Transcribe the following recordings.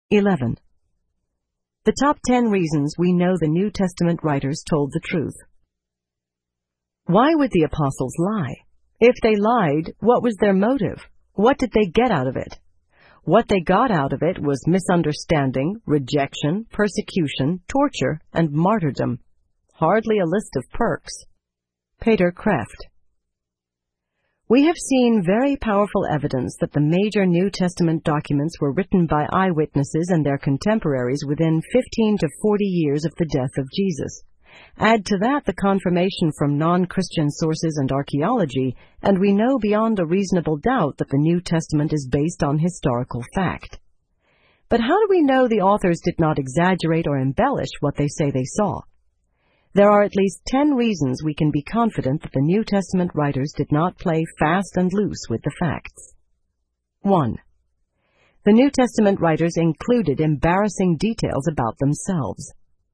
11. The top 10 reasons we know the New Testament writers told the truth. Why would the apostles lie? If they lied, what was their motive? What did they get out of it? What they got out of it was misunderstanding, rejection, persecution, torture, and martyrdom. Hardly a list of perks. Peter Kreeft. We have seen very powerful evidence that the major New Testament documents were written by eyewitnesses and their contemporaries within 15 to 40 years of the death of Jesus. Add to that the confirmation from non-Christian sources and archaeology, and we know beyond a reasonable doubt that the New Testament is based on historical fact. But how do we know the authors did not exaggerate or embellish what they say they saw? There are at least 10 reasons we can be confident that the New Testament writers did not play fast and loose with the facts. 1. The New Testament writers included embarrassing details about themselves.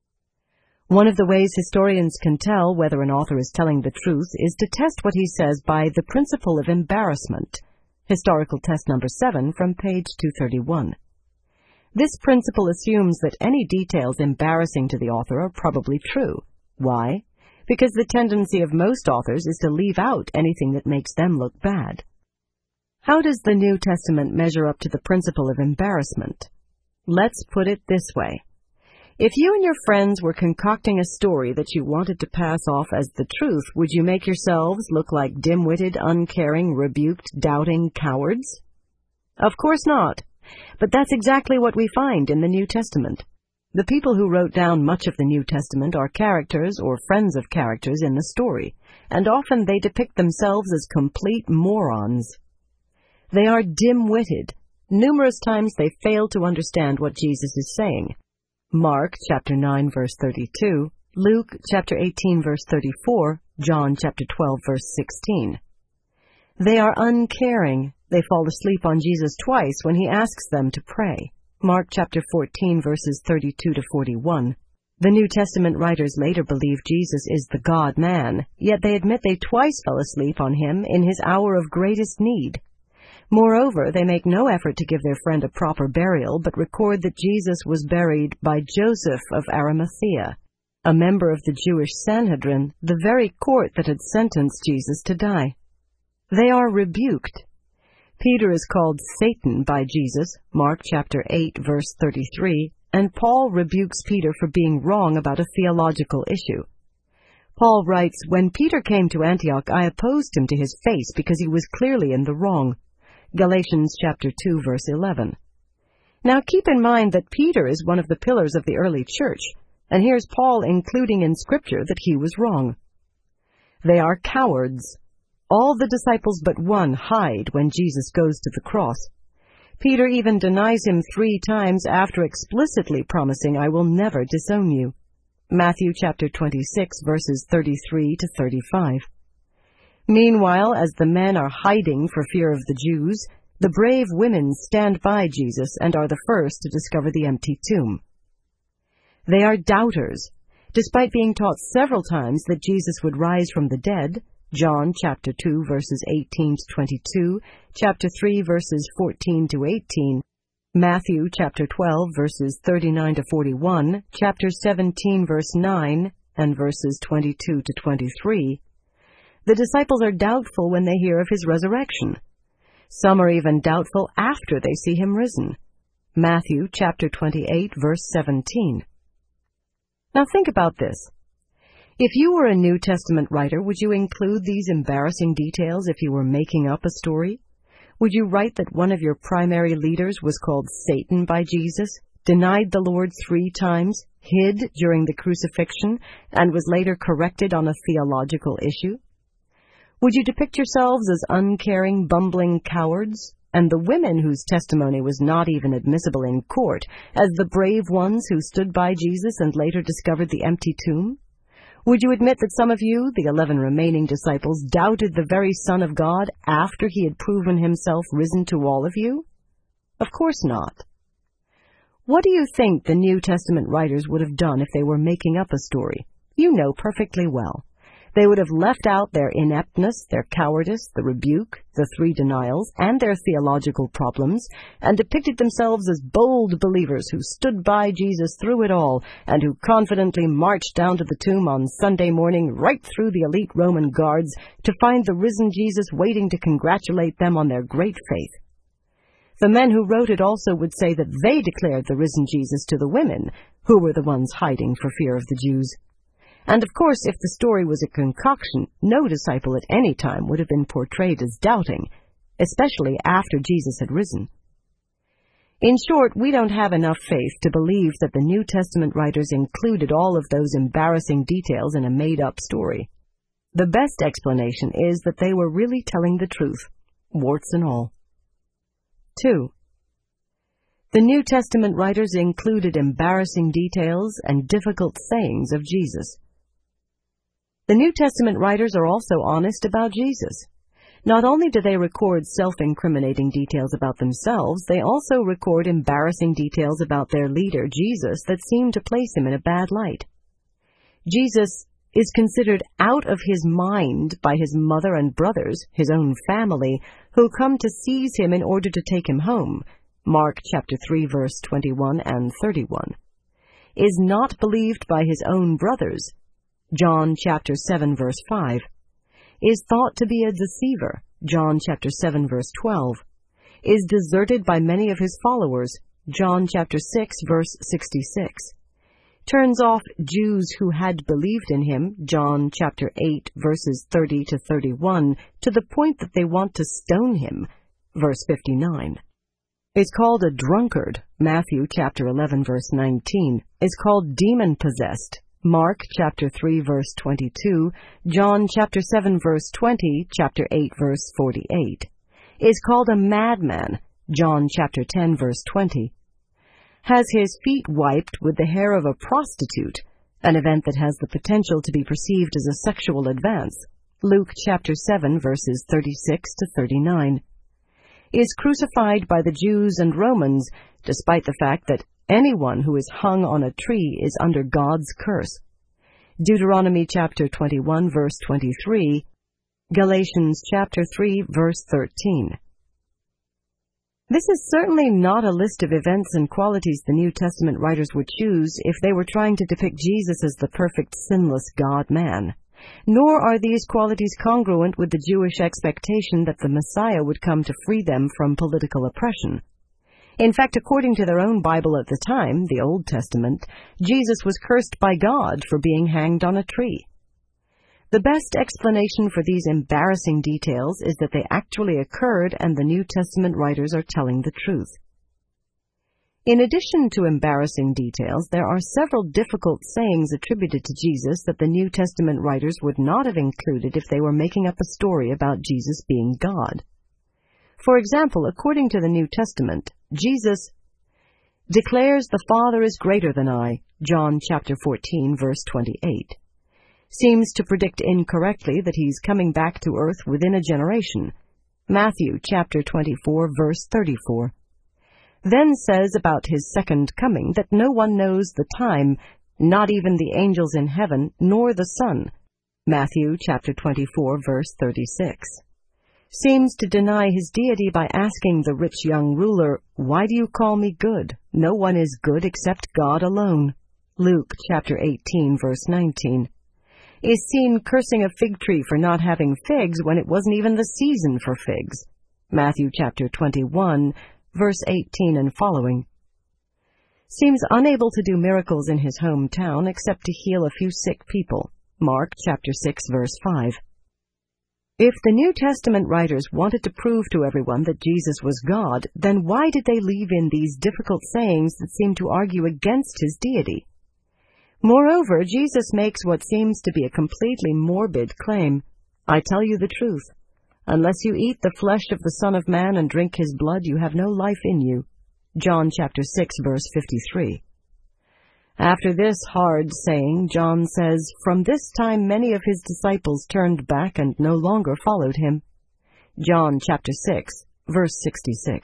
One of the ways historians can tell whether an author is telling the truth is to test what he says by the principle of embarrassment. Historical test number 7 from page 231. This principle assumes that any details embarrassing to the author are probably true. Why? Because the tendency of most authors is to leave out anything that makes them look bad. How does the New Testament measure up to the principle of embarrassment? Let's put it this way. If you and your friends were concocting a story that you wanted to pass off as the truth, would you make yourselves look like dim-witted, uncaring, rebuked, doubting cowards? Of course not. But that's exactly what we find in the New Testament. The people who wrote down much of the New Testament are characters or friends of characters in the story, and often they depict themselves as complete morons. They are dim-witted. Numerous times they fail to understand what Jesus is saying. Mark chapter 9 verse 32, Luke chapter 18 verse 34, John chapter 12 verse 16. They are uncaring. They fall asleep on Jesus twice when he asks them to pray. Mark chapter 14 verses 32 to 41. The New Testament writers later believe Jesus is the God-man, yet they admit they twice fell asleep on him in his hour of greatest need. Moreover, they make no effort to give their friend a proper burial, but record that Jesus was buried by Joseph of Arimathea, a member of the Jewish Sanhedrin, the very court that had sentenced Jesus to die. They are rebuked. Peter is called Satan by Jesus, Mark chapter 8, verse 33, and Paul rebukes Peter for being wrong about a theological issue. Paul writes, "When Peter came to Antioch, I opposed him to his face because he was clearly in the wrong." Galatians chapter 2, verse 11. Now keep in mind that Peter is one of the pillars of the early church, and here's Paul including in Scripture that he was wrong. They are cowards. All the disciples but one hide when Jesus goes to the cross. Peter even denies him 3 times after explicitly promising, "I will never disown you." Matthew chapter 26, verses 33 to 35. Meanwhile, as the men are hiding for fear of the Jews, the brave women stand by Jesus and are the first to discover the empty tomb. They are doubters. Despite being taught several times that Jesus would rise from the dead, John chapter 2 verses 18 to 22, chapter 3 verses 14 to 18, Matthew chapter 12 verses 39 to 41, chapter 17 verse 9, and verses 22 to 23, the disciples are doubtful when they hear of his resurrection. Some are even doubtful after they see him risen. Matthew chapter 28 verse 17. Now think about this. If you were a New Testament writer, would you include these embarrassing details if you were making up a story? Would you write that one of your primary leaders was called Satan by Jesus, denied the Lord 3 times, hid during the crucifixion, and was later corrected on a theological issue? Would you depict yourselves as uncaring, bumbling cowards, and the women whose testimony was not even admissible in court, as the brave ones who stood by Jesus and later discovered the empty tomb? Would you admit that some of you, the 11 remaining disciples, doubted the very Son of God after he had proven himself risen to all of you? Of course not. What do you think the New Testament writers would have done if they were making up a story? You know perfectly well. They would have left out their ineptness, their cowardice, the rebuke, the 3 denials, and their theological problems, and depicted themselves as bold believers who stood by Jesus through it all, and who confidently marched down to the tomb on Sunday morning right through the elite Roman guards to find the risen Jesus waiting to congratulate them on their great faith. The men who wrote it also would say that they declared the risen Jesus to the women, who were the ones hiding for fear of the Jews. And of course, if the story was a concoction, no disciple at any time would have been portrayed as doubting, especially after Jesus had risen. In short, we don't have enough faith to believe that the New Testament writers included all of those embarrassing details in a made-up story. The best explanation is that they were really telling the truth, warts and all. 2. The New Testament writers included embarrassing details and difficult sayings of Jesus. The New Testament writers are also honest about Jesus. Not only do they record self-incriminating details about themselves, they also record embarrassing details about their leader, Jesus, that seem to place him in a bad light. Jesus is considered out of his mind by his mother and brothers, his own family, who come to seize him in order to take him home. Mark chapter 3, verse 21 and 31. Is not believed by his own brothers. John chapter 7, verse 5. Is thought to be a deceiver. John chapter 7, verse 12. Is deserted by many of his followers. John chapter 6, verse 66. Turns off Jews who had believed in him. John chapter 8, verses 30 to 31, to the point that they want to stone him. Verse 59. Is called a drunkard. Matthew chapter 11, verse 19. Is called demon-possessed. Mark chapter 3, verse 22, John chapter 7, verse 20, chapter 8, verse 48. Is called a madman. John chapter 10, verse 20. Has his feet wiped with the hair of a prostitute, an event that has the potential to be perceived as a sexual advance. Luke chapter 7, verses 36 to 39. Is crucified by the Jews and Romans, despite the fact that anyone who is hung on a tree is under God's curse. Deuteronomy chapter 21, verse 23. Galatians chapter 3, verse 13. This is certainly not a list of events and qualities the New Testament writers would choose if they were trying to depict Jesus as the perfect, sinless God-man. Nor are these qualities congruent with the Jewish expectation that the Messiah would come to free them from political oppression. In fact, according to their own Bible at the time, the Old Testament, Jesus was cursed by God for being hanged on a tree. The best explanation for these embarrassing details is that they actually occurred and the New Testament writers are telling the truth. In addition to embarrassing details, there are several difficult sayings attributed to Jesus that the New Testament writers would not have included if they were making up a story about Jesus being God. For example, according to the New Testament, Jesus declares the Father is greater than I, John chapter 14, verse 28. Seems to predict incorrectly that he's coming back to earth within a generation, Matthew chapter 24, verse 34. Then says about his second coming that no one knows the time, not even the angels in heaven, nor the Son, Matthew chapter 24, verse 36. Seems to deny his deity by asking the rich young ruler, "Why do you call me good? No one is good except God alone." Luke chapter 18, verse 19. Is seen cursing a fig tree for not having figs when it wasn't even the season for figs. Matthew chapter 21, verse 18 and following. Seems unable to do miracles in his hometown except to heal a few sick people. Mark chapter 6, verse 5. If the New Testament writers wanted to prove to everyone that Jesus was God, then why did they leave in these difficult sayings that seem to argue against his deity? Moreover, Jesus makes what seems to be a completely morbid claim. I tell you the truth. Unless you eat the flesh of the Son of Man and drink his blood, you have no life in you. John chapter 6, verse 53. After this hard saying, John says, "From this time many of his disciples turned back and no longer followed him." John chapter 6, verse 66.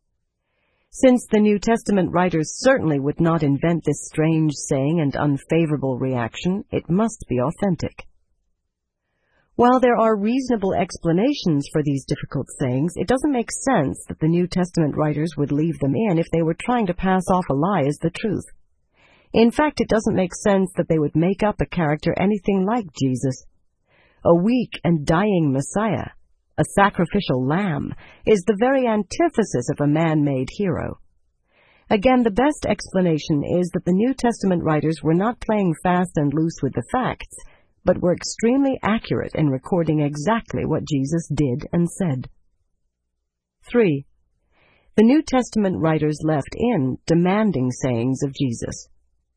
Since the New Testament writers certainly would not invent this strange saying and unfavorable reaction, it must be authentic. While there are reasonable explanations for these difficult sayings, it doesn't make sense that the New Testament writers would leave them in if they were trying to pass off a lie as the truth. In fact, it doesn't make sense that they would make up a character anything like Jesus. A weak and dying Messiah, a sacrificial lamb, is the very antithesis of a man-made hero. Again, the best explanation is that the New Testament writers were not playing fast and loose with the facts, but were extremely accurate in recording exactly what Jesus did and said. 3. The New Testament writers left in demanding sayings of Jesus.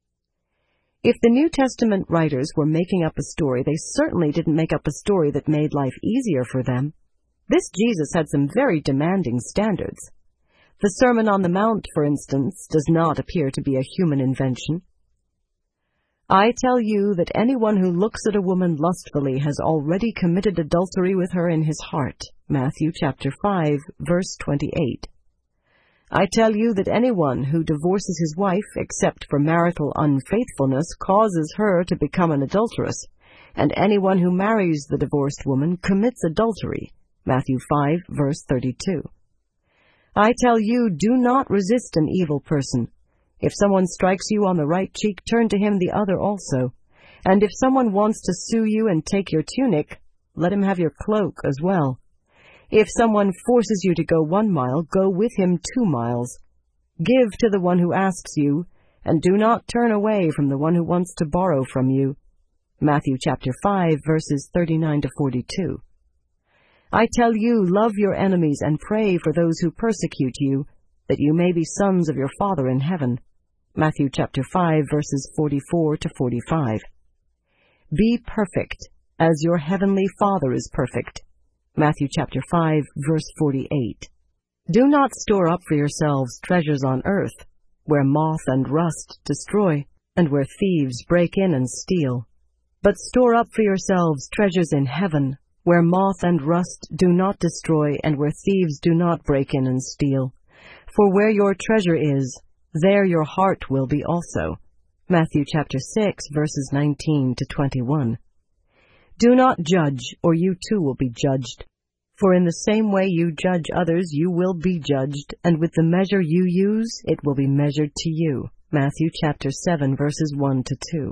If the New Testament writers were making up a story, they certainly didn't make up a story that made life easier for them. This Jesus had some very demanding standards. The Sermon on the Mount, for instance, does not appear to be a human invention. I tell you that anyone who looks at a woman lustfully has already committed adultery with her in his heart. Matthew chapter 5, verse 28. I tell you that anyone who divorces his wife, except for marital unfaithfulness, causes her to become an adulteress, and anyone who marries the divorced woman commits adultery. Matthew 5, verse 32. I tell you, do not resist an evil person. If someone strikes you on the right cheek, turn to him the other also. And if someone wants to sue you and take your tunic, let him have your cloak as well. If someone forces you to go 1 mile, go with him 2 miles. Give to the one who asks you, and do not turn away from the one who wants to borrow from you. Matthew chapter 5, verses 39 to 42. I tell you, love your enemies and pray for those who persecute you, that you may be sons of your Father in heaven. Matthew chapter 5, verses 44 to 45. Be perfect, as your heavenly Father is perfect. Matthew chapter 5, verse 48. Do not store up for yourselves treasures on earth, where moth and rust destroy, and where thieves break in and steal. But store up for yourselves treasures in heaven, where moth and rust do not destroy, and where thieves do not break in and steal. For where your treasure is, there your heart will be also. Matthew chapter 6, verses 19 to 21. Do not judge, or you too will be judged. For in the same way you judge others, you will be judged, and with the measure you use, it will be measured to you. Matthew chapter 7, verses 1 to 2.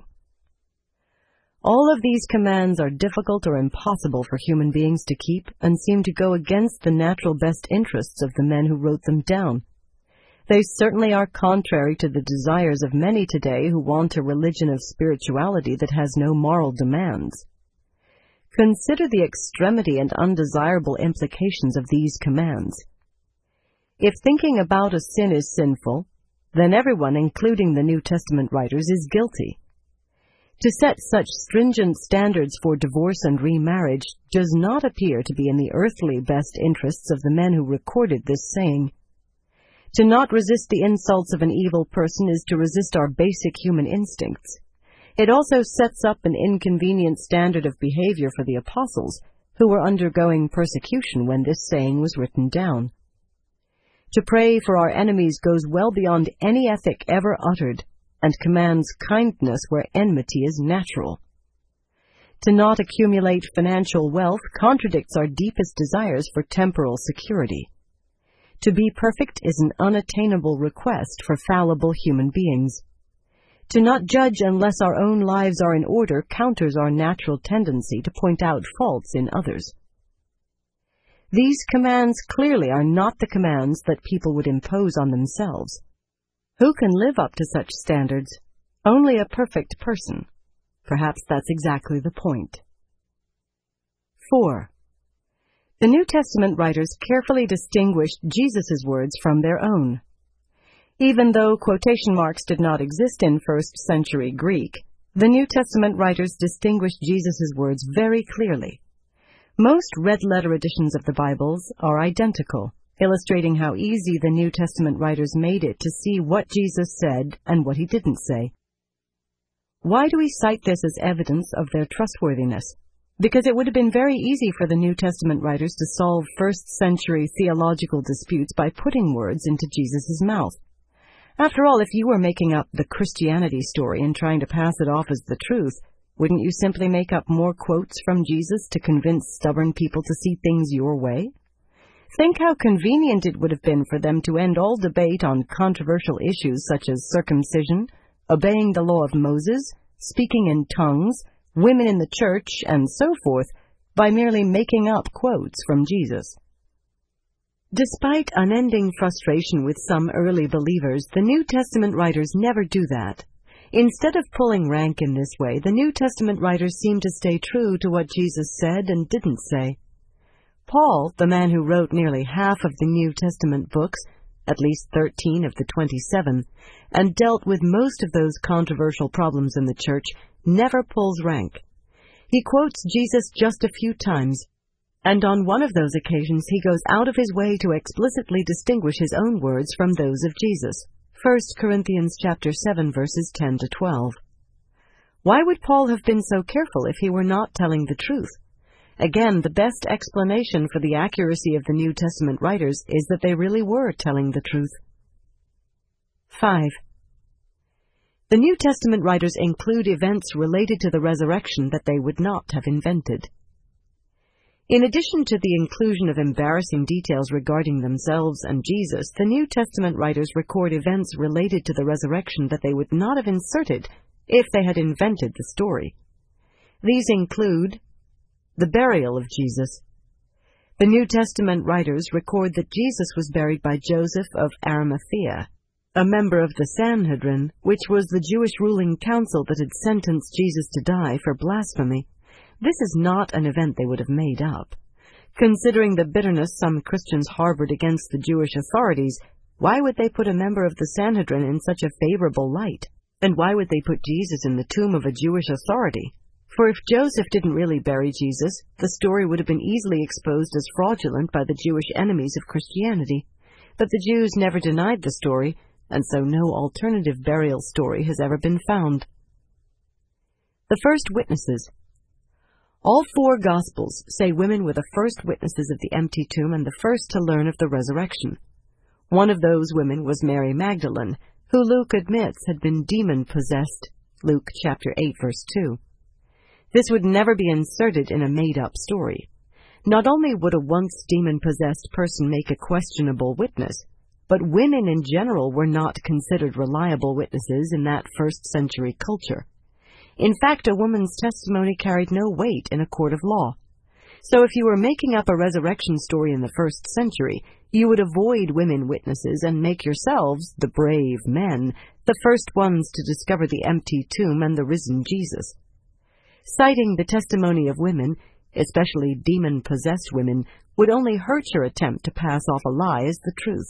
All of these commands are difficult or impossible for human beings to keep, and seem to go against the natural best interests of the men who wrote them down. They certainly are contrary to the desires of many today who want a religion of spirituality that has no moral demands. Consider the extremity and undesirable implications of these commands. If thinking about a sin is sinful, then everyone, including the New Testament writers, is guilty. To set such stringent standards for divorce and remarriage does not appear to be in the earthly best interests of the men who recorded this saying. To not resist the insults of an evil person is to resist our basic human instincts. It also sets up an inconvenient standard of behavior for the apostles, who were undergoing persecution when this saying was written down. To pray for our enemies goes well beyond any ethic ever uttered, and commands kindness where enmity is natural. To not accumulate financial wealth contradicts our deepest desires for temporal security. To be perfect is an unattainable request for fallible human beings. To not judge unless our own lives are in order counters our natural tendency to point out faults in others. These commands clearly are not the commands that people would impose on themselves. Who can live up to such standards? Only a perfect person. Perhaps that's exactly the point. 4. The New Testament writers carefully distinguished Jesus' words from their own. Even though quotation marks did not exist in first-century Greek, the New Testament writers distinguished Jesus' words very clearly. Most red-letter editions of the Bibles are identical, illustrating how easy the New Testament writers made it to see what Jesus said and what he didn't say. Why do we cite this as evidence of their trustworthiness? Because it would have been very easy for the New Testament writers to solve first-century theological disputes by putting words into Jesus' mouth. After all, if you were making up the Christianity story and trying to pass it off as the truth, Wouldn't you simply make up more quotes from Jesus to convince stubborn people to see things your way? Think how convenient it would have been for them to end all debate on controversial issues such as circumcision, obeying the law of Moses, speaking in tongues, women in the church, and so forth, by merely making up quotes from Jesus. Despite unending frustration with some early believers, the New Testament writers never do that. Instead of pulling rank in this way, the New Testament writers seem to stay true to what Jesus said and didn't say. Paul, the man who wrote nearly half of the New Testament books, at least 13 of the 27, and dealt with most of those controversial problems in the church, never pulls rank. He quotes Jesus just a few times, and on one of those occasions he goes out of his way to explicitly distinguish his own words from those of Jesus. 1 Corinthians chapter 7, verses 10 to 12. Why would Paul have been so careful if he were not telling the truth? Again, the best explanation for the accuracy of the New Testament writers is that they really were telling the truth. 5. The New Testament writers include events related to the resurrection that they would not have invented. In addition to the inclusion of embarrassing details regarding themselves and Jesus, the New Testament writers record events related to the resurrection that they would not have inserted if they had invented the story. These include the burial of Jesus. The New Testament writers record that Jesus was buried by Joseph of Arimathea, a member of the Sanhedrin, which was the Jewish ruling council that had sentenced Jesus to die for blasphemy. This is not an event they would have made up. Considering the bitterness some Christians harbored against the Jewish authorities, why would they put a member of the Sanhedrin in such a favorable light? And why would they put Jesus in the tomb of a Jewish authority? For if Joseph didn't really bury Jesus, the story would have been easily exposed as fraudulent by the Jewish enemies of Christianity. But the Jews never denied the story, and so no alternative burial story has ever been found. The first witnesses. All four Gospels say women were the first witnesses of the empty tomb and the first to learn of the resurrection. One of those women was Mary Magdalene, who Luke admits had been demon-possessed, Luke chapter 8, verse 2. This would never be inserted in a made-up story. Not only would a once demon-possessed person make a questionable witness, but women in general were not considered reliable witnesses in that first-century culture. In fact, a woman's testimony carried no weight in a court of law. So if you were making up a resurrection story in the first century, you would avoid women witnesses and make yourselves, the brave men, the first ones to discover the empty tomb and the risen Jesus. Citing the testimony of women, especially demon-possessed women, would only hurt your attempt to pass off a lie as the truth.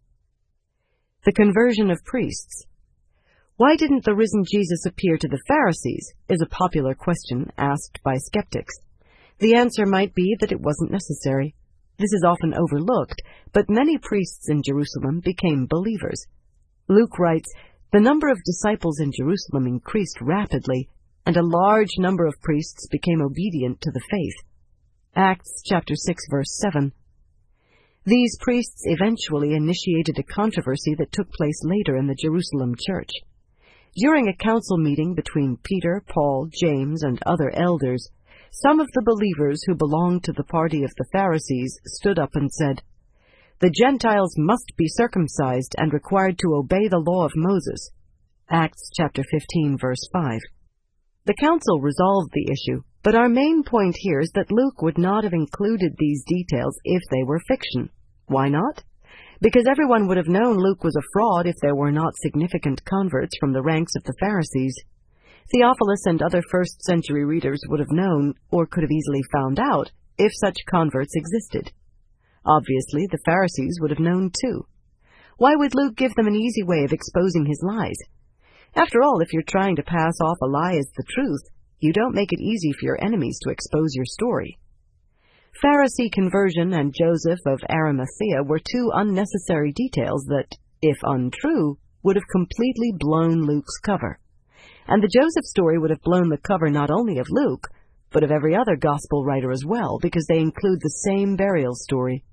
The conversion of priests. Why didn't the risen Jesus appear to the Pharisees is a popular question asked by skeptics. The answer might be that it wasn't necessary. This is often overlooked, but many priests in Jerusalem became believers. Luke writes, "The number of disciples in Jerusalem increased rapidly, and a large number of priests became obedient to the faith." Acts chapter 6, verse 7. These priests eventually initiated a controversy that took place later in the Jerusalem church. During a council meeting between Peter, Paul, James, and other elders, some of the believers who belonged to the party of the Pharisees stood up and said, "The Gentiles must be circumcised and required to obey the law of Moses." Acts chapter 15, verse 5. The council resolved the issue, but our main point here is that Luke would not have included these details if they were fiction. Why not? Because everyone would have known Luke was a fraud if there were not significant converts from the ranks of the Pharisees. Theophilus and other first-century readers would have known, or could have easily found out, if such converts existed. Obviously, the Pharisees would have known too. Why would Luke give them an easy way of exposing his lies? After all, if you're trying to pass off a lie as the truth, you don't make it easy for your enemies to expose your story. Pharisee conversion and Joseph of Arimathea were two unnecessary details that, if untrue, would have completely blown Luke's cover. And the Joseph story would have blown the cover not only of Luke, but of every other gospel writer as well, because they include the same burial story.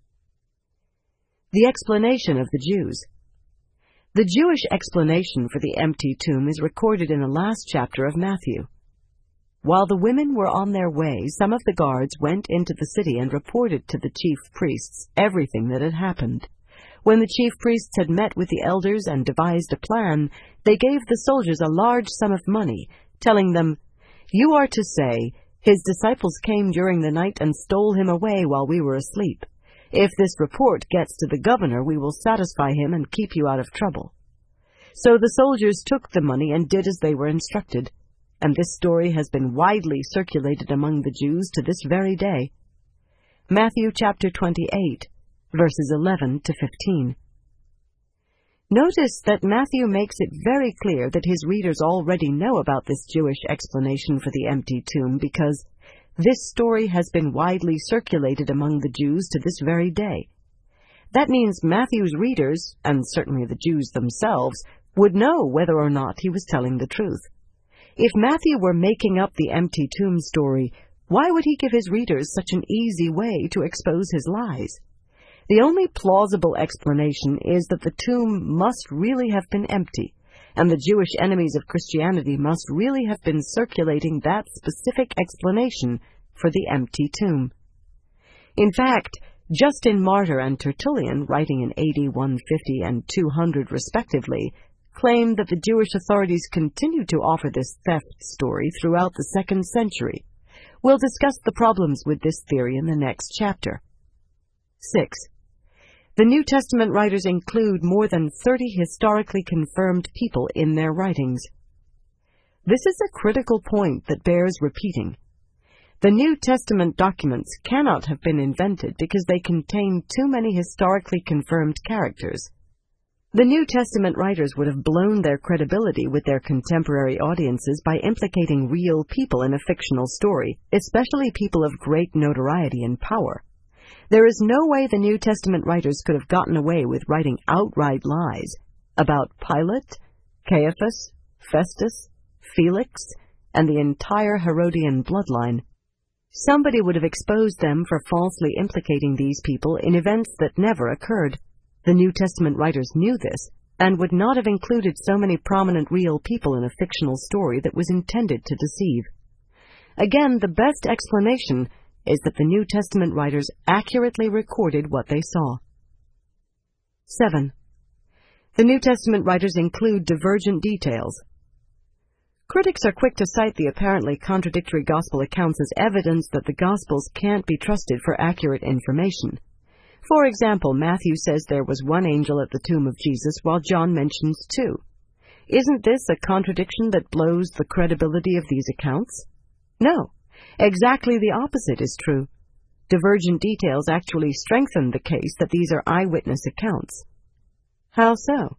The explanation of the Jews. The Jewish explanation for the empty tomb is recorded in the last chapter of Matthew. while the women were on their way, some of the guards went into the city and reported to the chief priests everything that had happened. When the chief priests had met with the elders and devised a plan, they gave the soldiers a large sum of money, telling them, "You are to say, 'His disciples came during the night and stole him away while we were asleep.' If this report gets to the governor, we will satisfy him and keep you out of trouble." So the soldiers took the money and did as they were instructed, and this story has been widely circulated among the Jews to this very day. Matthew chapter 28, verses 11 to 15. Notice that Matthew makes it very clear that his readers already know about this Jewish explanation for the empty tomb, because this story has been widely circulated among the Jews to this very day. That means Matthew's readers, and certainly the Jews themselves, would know whether or not he was telling the truth. If Matthew were making up the empty tomb story, why would he give his readers such an easy way to expose his lies? The only plausible explanation is that the tomb must really have been empty, and the Jewish enemies of Christianity must really have been circulating that specific explanation for the empty tomb. In fact, Justin Martyr and Tertullian, writing in AD 150 and 200 respectively, claim that the Jewish authorities continued to offer this theft story throughout the 2nd century. We'll discuss the problems with this theory in the next chapter. 6. The New Testament writers include more than 30 historically confirmed people in their writings. This is a critical point that bears repeating. The New Testament documents cannot have been invented because they contain too many historically confirmed characters. The New Testament writers would have blown their credibility with their contemporary audiences by implicating real people in a fictional story, especially people of great notoriety and power. There is no way the New Testament writers could have gotten away with writing outright lies about Pilate, Caiaphas, Festus, Felix, and the entire Herodian bloodline. Somebody would have exposed them for falsely implicating these people in events that never occurred. The New Testament writers knew this, and would not have included so many prominent real people in a fictional story that was intended to deceive. Again, the best explanation is that the New Testament writers accurately recorded what they saw. 7. The New Testament writers include divergent details. Critics are quick to cite the apparently contradictory gospel accounts as evidence that the Gospels can't be trusted for accurate information. For example, Matthew says there was one angel at the tomb of Jesus, while John mentions 2. Isn't this a contradiction that blows the credibility of these accounts? No. Exactly the opposite is true. Divergent details actually strengthen the case that these are eyewitness accounts. How so?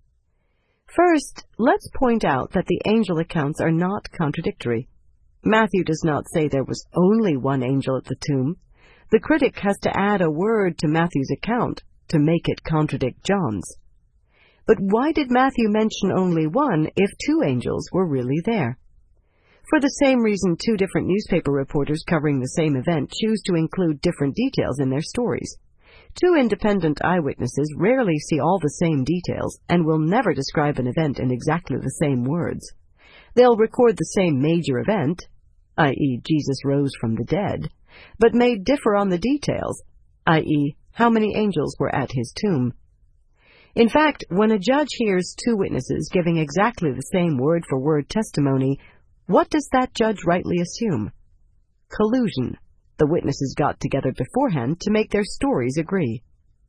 First, let's point out that the angel accounts are not contradictory. Matthew does not say there was only one angel at the tomb. The critic has to add a word to Matthew's account to make it contradict John's. But why did Matthew mention only one if 2 angels were really there? For the same reason 2 different newspaper reporters covering the same event choose to include different details in their stories. 2 independent eyewitnesses rarely see all the same details and will never describe an event in exactly the same words. They'll record the same major event, i.e., Jesus rose from the dead, but may differ on the details, i.e., how many angels were at his tomb. In fact, when a judge hears 2 witnesses giving exactly the same word-for-word testimony, what does that judge rightly assume? Collusion. The witnesses got together beforehand to make their stories agree.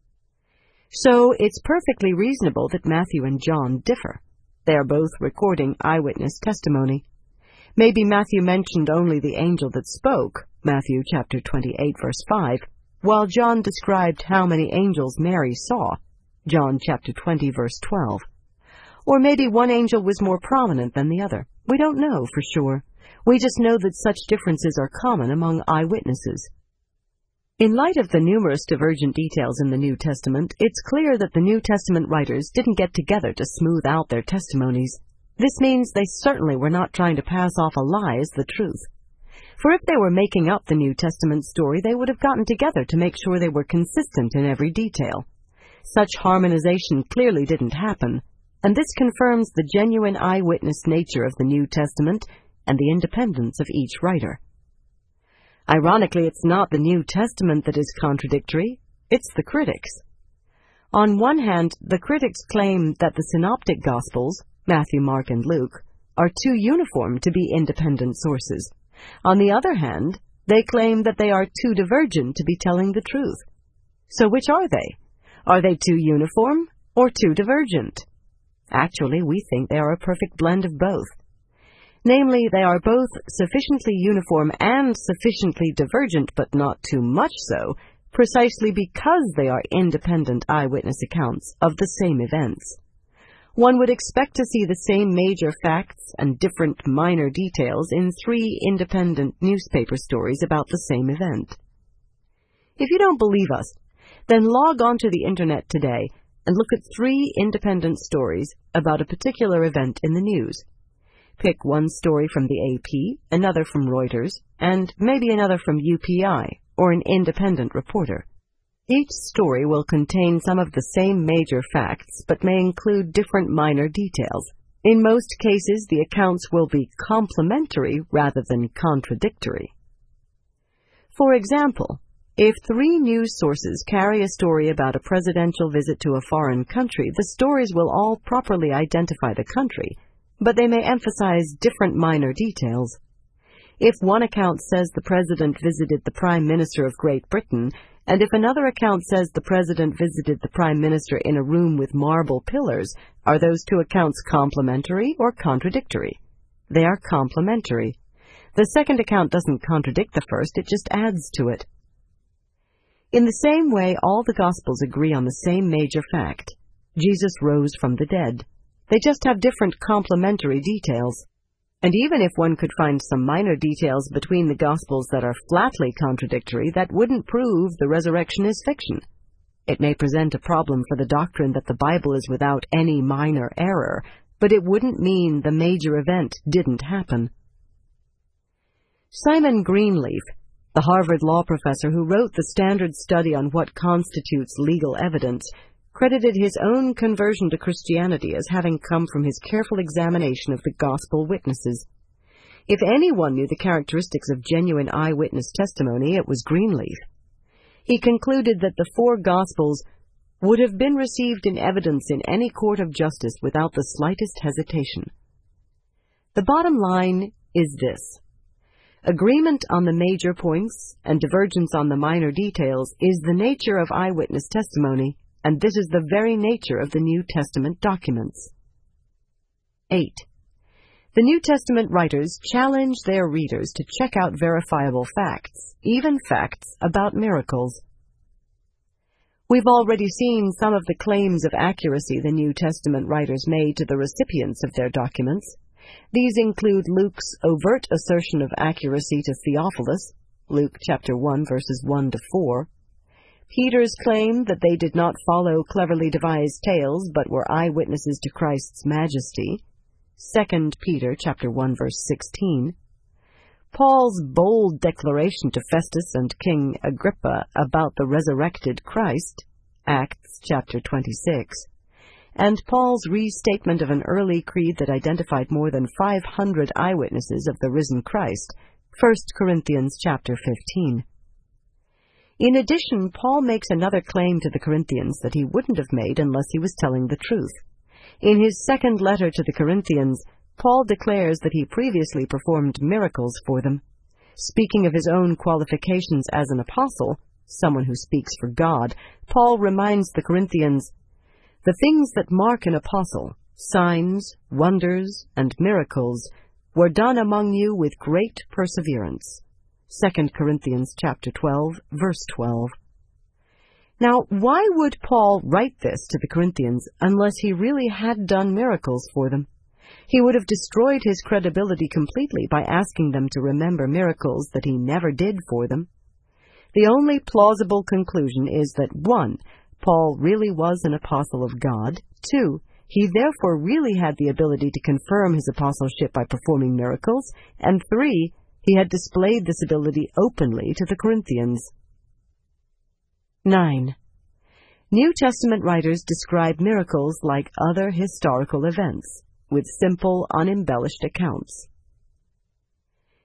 So it's perfectly reasonable that Matthew and John differ. They are both recording eyewitness testimony. Maybe Matthew mentioned only the angel that spoke, Matthew chapter 28, verse 5, while John described how many angels Mary saw, John chapter 20, verse 12. Or maybe one angel was more prominent than the other. We don't know for sure. We just know that such differences are common among eyewitnesses. In light of the numerous divergent details in the New Testament, it's clear that the New Testament writers didn't get together to smooth out their testimonies. This means they certainly were not trying to pass off a lie as the truth. For if they were making up the New Testament story, they would have gotten together to make sure they were consistent in every detail. Such harmonization clearly didn't happen, and this confirms the genuine eyewitness nature of the New Testament and the independence of each writer. Ironically, it's not the New Testament that is contradictory, it's the critics. On one hand, the critics claim that the Synoptic Gospels, Matthew, Mark, and Luke, are too uniform to be independent sources. On the other hand, they claim that they are too divergent to be telling the truth. So which are they? Are they too uniform or too divergent? Actually, we think they are a perfect blend of both. Namely, they are both sufficiently uniform and sufficiently divergent, but not too much so, precisely because they are independent eyewitness accounts of the same events. One would expect to see the same major facts and different minor details in 3 independent newspaper stories about the same event. If you don't believe us, then log on to the internet today and look at 3 independent stories about a particular event in the news. Pick one story from the AP, another from Reuters, and maybe another from UPI, or an independent reporter. Each story will contain some of the same major facts, but may include different minor details. In most cases, the accounts will be complementary rather than contradictory. For example, if 3 news sources carry a story about a presidential visit to a foreign country, the stories will all properly identify the country, but they may emphasize different minor details. If one account says the president visited the Prime Minister of Great Britain, and if another account says the president visited the Prime Minister in a room with marble pillars, are those 2 accounts complementary or contradictory? They are complementary. The second account doesn't contradict the first, it just adds to it. In the same way, all the Gospels agree on the same major fact. Jesus rose from the dead. They just have different complementary details. And even if one could find some minor details between the Gospels that are flatly contradictory, that wouldn't prove the resurrection is fiction. It may present a problem for the doctrine that the Bible is without any minor error, but it wouldn't mean the major event didn't happen. Simon Greenleaf, the Harvard law professor who wrote the standard study on what constitutes legal evidence, credited his own conversion to Christianity as having come from his careful examination of the gospel witnesses. If anyone knew the characteristics of genuine eyewitness testimony, it was Greenleaf. He concluded that the 4 Gospels would have been received in evidence in any court of justice without the slightest hesitation. The bottom line is this. Agreement on the major points and divergence on the minor details is the nature of eyewitness testimony, and this is the very nature of the New Testament documents. 8. The New Testament writers challenge their readers to check out verifiable facts, even facts about miracles. We've already seen some of the claims of accuracy the New Testament writers made to the recipients of their documents. These include Luke's overt assertion of accuracy to Theophilus, Luke chapter 1, verses 1 to 4, Peter's claim that they did not follow cleverly devised tales, but were eyewitnesses to Christ's majesty, 2 Peter chapter 1, verse 16, Paul's bold declaration to Festus and King Agrippa about the resurrected Christ, Acts chapter 26, and Paul's restatement of an early creed that identified more than 500 eyewitnesses of the risen Christ, 1 Corinthians chapter 15. In addition, Paul makes another claim to the Corinthians that he wouldn't have made unless he was telling the truth. In his second letter to the Corinthians, Paul declares that he previously performed miracles for them. Speaking of his own qualifications as an apostle, someone who speaks for God, Paul reminds the Corinthians, "The things that mark an apostle, signs, wonders, and miracles, were done among you with great perseverance." 2 Corinthians chapter 12, verse 12. Now, why would Paul write this to the Corinthians unless he really had done miracles for them? He would have destroyed his credibility completely by asking them to remember miracles that he never did for them. The only plausible conclusion is that 1. Paul really was an apostle of God, 2. He therefore really had the ability to confirm his apostleship by performing miracles, and 3. He had displayed this ability openly to the Corinthians. 9. New Testament writers describe miracles like other historical events, with simple, unembellished accounts.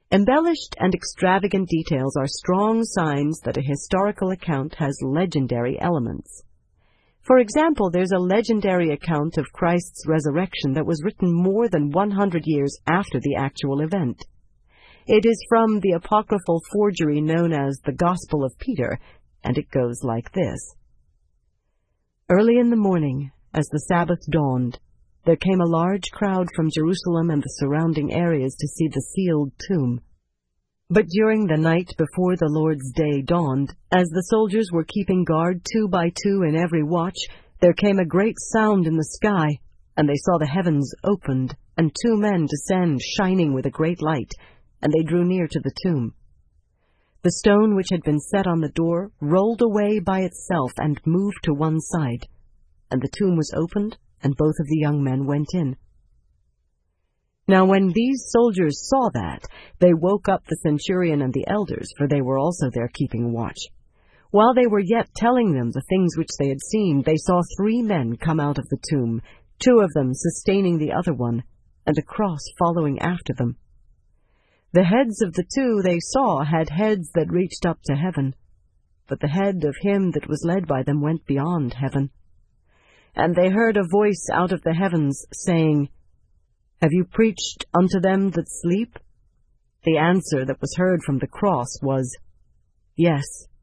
Embellished and extravagant details are strong signs that a historical account has legendary elements. For example, there's a legendary account of Christ's resurrection that was written more than 100 years after the actual event. It is from the apocryphal forgery known as the Gospel of Peter, and it goes like this. Early in the morning, as the Sabbath dawned, there came a large crowd from Jerusalem and the surrounding areas to see the sealed tomb. But during the night before the Lord's day dawned, as the soldiers were keeping guard 2 by 2 in every watch, there came a great sound in the sky, and they saw the heavens opened, and 2 men descend, shining with a great light, and they drew near to the tomb. The stone which had been set on the door rolled away by itself and moved to one side, and the tomb was opened, and both of the young men went in. Now when these soldiers saw that, they woke up the centurion and the elders, for they were also there keeping watch. While they were yet telling them the things which they had seen, they saw 3 men come out of the tomb, 2 of them sustaining the other one, and a cross following after them. The heads of the 2 they saw had heads that reached up to heaven, but the head of him that was led by them went beyond heaven. And they heard a voice out of the heavens, saying, Have you preached unto them that sleep? The answer that was heard from the cross was, Yes.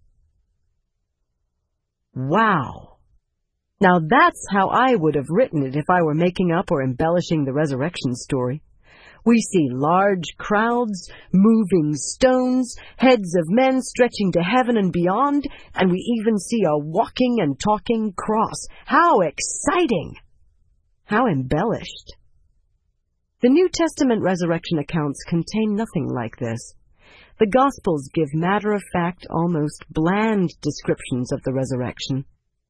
Wow! Now that's how I would have written it if I were making up or embellishing the resurrection story. We see large crowds, moving stones, heads of men stretching to heaven and beyond, and we even see a walking and talking cross. How exciting! How embellished! The New Testament resurrection accounts contain nothing like this. The Gospels give matter-of-fact, almost bland descriptions of the resurrection.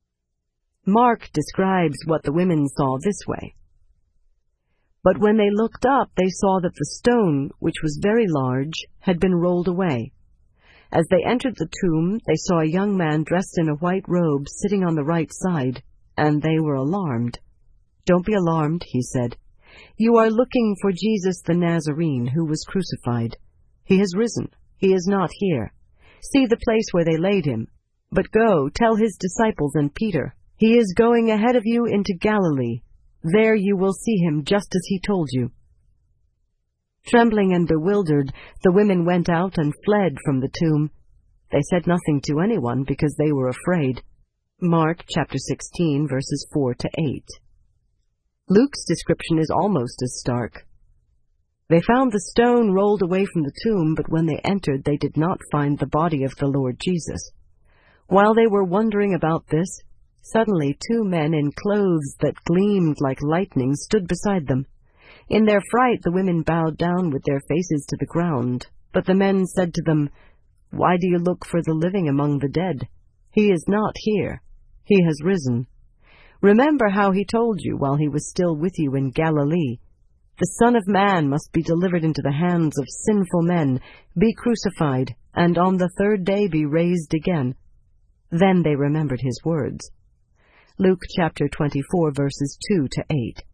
Mark describes what the women saw this way. But when they looked up, they saw that the stone, which was very large, had been rolled away. As they entered the tomb, they saw a young man dressed in a white robe sitting on the right side, and they were alarmed. Don't be alarmed, he said. You are looking for Jesus the Nazarene, who was crucified. He has risen. He is not here. See the place where they laid him. But go, tell his disciples and Peter, he is going ahead of you into Galilee. There you will see him just as he told you. Trembling and bewildered, the women went out and fled from the tomb. They said nothing to anyone because they were afraid. Mark chapter 16, verses 4 to 8. Luke's description is almost as stark. They found the stone rolled away from the tomb, but when they entered, they did not find the body of the Lord Jesus. While they were wondering about this, suddenly 2 men in clothes that gleamed like lightning stood beside them. In their fright, the women bowed down with their faces to the ground. But the men said to them, Why do you look for the living among the dead? He is not here. He has risen. Remember how he told you while he was still with you in Galilee. The Son of Man must be delivered into the hands of sinful men, be crucified, and on the 3rd day be raised again. Then they remembered his words. Luke chapter 24, verses 2 to 8.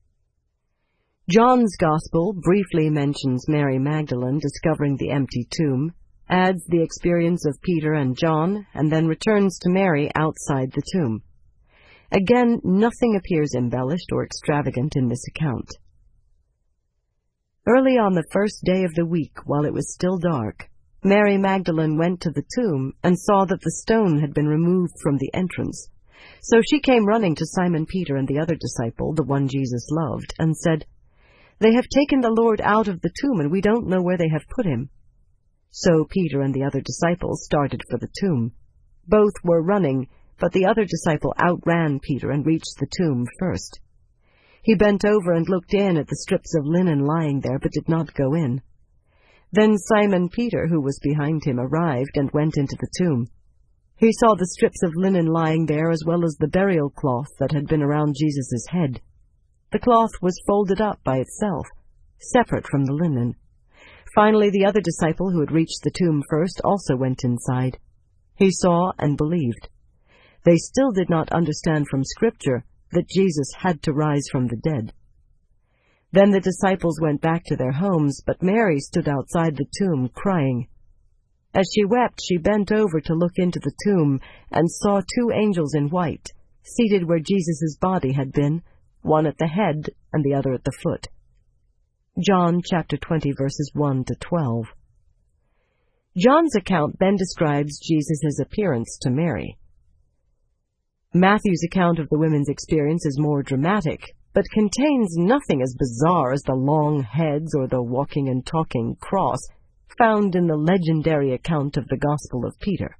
John's Gospel briefly mentions Mary Magdalene discovering the empty tomb, adds the experience of Peter and John, and then returns to Mary outside the tomb. Again, nothing appears embellished or extravagant in this account. Early on the 1st day of the week, while it was still dark, Mary Magdalene went to the tomb and saw that the stone had been removed from the entrance. So she came running to Simon Peter and the other disciple, the one Jesus loved, and said, They have taken the Lord out of the tomb, and we don't know where they have put him. So Peter and the other disciple started for the tomb. Both were running, but the other disciple outran Peter and reached the tomb first. He bent over and looked in at the strips of linen lying there, but did not go in. Then Simon Peter, who was behind him, arrived and went into the tomb. He saw the strips of linen lying there, as well as the burial cloth that had been around Jesus' head. The cloth was folded up by itself, separate from the linen. Finally, the other disciple, who had reached the tomb first, also went inside. He saw and believed. They still did not understand from Scripture that Jesus had to rise from the dead. Then the disciples went back to their homes, but Mary stood outside the tomb, crying. As she wept, she bent over to look into the tomb, and saw 2 angels in white, seated where Jesus' body had been, one at the head and the other at the foot. John chapter 20, verses 1 to 12. John's account then describes Jesus' appearance to Mary. Matthew's account of the women's experience is more dramatic, but contains nothing as bizarre as the long heads or the walking and talking cross found in the legendary account of the Gospel of Peter.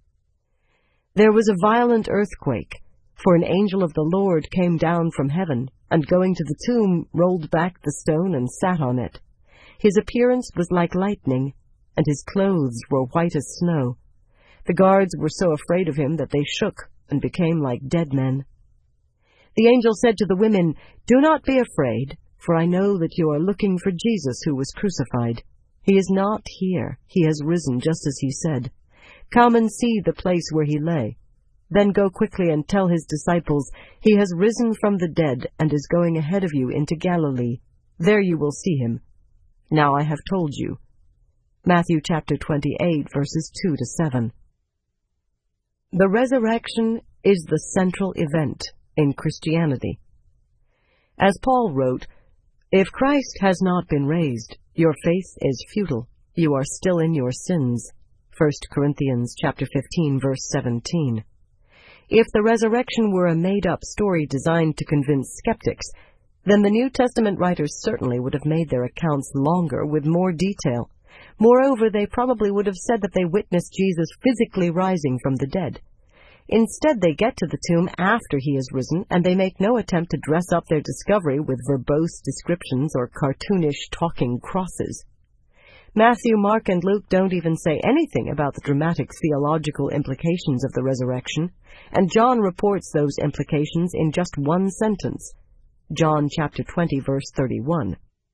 There was a violent earthquake, for an angel of the Lord came down from heaven, and going to the tomb, rolled back the stone and sat on it. His appearance was like lightning, and his clothes were white as snow. The guards were so afraid of him that they shook and became like dead men. The angel said to the women, "Do not be afraid, for I know that you are looking for Jesus who was crucified. He is not here. He has risen, just as he said. Come and see the place where he lay. Then go quickly and tell his disciples, he has risen from the dead and is going ahead of you into Galilee. There you will see him. Now I have told you." Matthew chapter 28, verses 2 to 7. The resurrection is the central event in Christianity. As Paul wrote, "If Christ has not been raised, your faith is futile. You are still in your sins." 1 Corinthians chapter 15, verse 17. If the resurrection were a made-up story designed to convince skeptics, then the New Testament writers certainly would have made their accounts longer with more detail. Moreover, they probably would have said that they witnessed Jesus physically rising from the dead. Instead, they get to the tomb after he is risen, and they make no attempt to dress up their discovery with verbose descriptions or cartoonish talking crosses. Matthew, Mark, and Luke don't even say anything about the dramatic theological implications of the resurrection, and John reports those implications in just one sentence. John chapter 20, verse 31.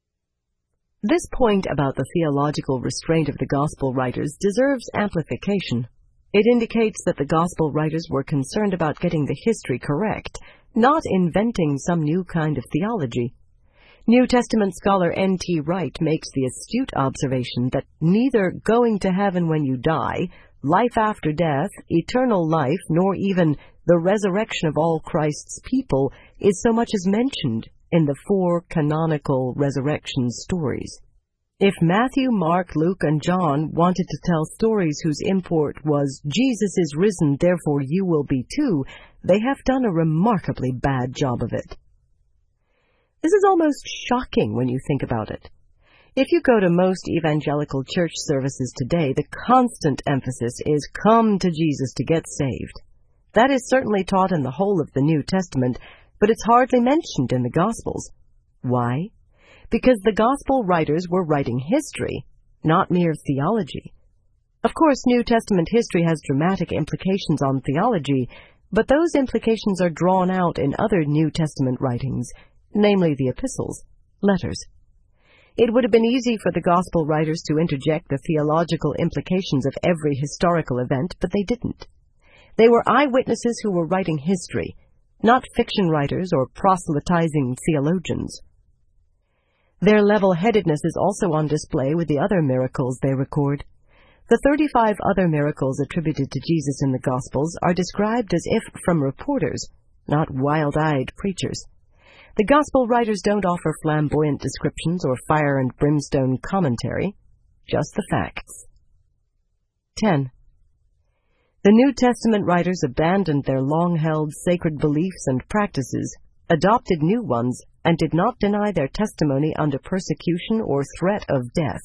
This point about the theological restraint of the Gospel writers deserves amplification. It indicates that the Gospel writers were concerned about getting the history correct, not inventing some new kind of theology. New Testament scholar N.T. Wright makes the astute observation that neither going to heaven when you die, life after death, eternal life, nor even the resurrection of all Christ's people is so much as mentioned in the 4 canonical resurrection stories. If Matthew, Mark, Luke, and John wanted to tell stories whose import was, "Jesus is risen, therefore you will be too," they have done a remarkably bad job of it. This is almost shocking when you think about it. If you go to most evangelical church services today, the constant emphasis is come to Jesus to get saved. That is certainly taught in the whole of the New Testament, but it's hardly mentioned in the Gospels. Why? Because the Gospel writers were writing history, not mere theology. Of course, New Testament history has dramatic implications on theology, but those implications are drawn out in other New Testament writings, namely the epistles, letters. It would have been easy for the Gospel writers to interject the theological implications of every historical event, but they didn't. They were eyewitnesses who were writing history, not fiction writers or proselytizing theologians. Their level-headedness is also on display with the other miracles they record. The 35 other miracles attributed to Jesus in the Gospels are described as if from reporters, not wild-eyed preachers. The Gospel writers don't offer flamboyant descriptions or fire and brimstone commentary, just the facts. 10. The New Testament writers abandoned their long-held sacred beliefs and practices, adopted new ones, and did not deny their testimony under persecution or threat of death.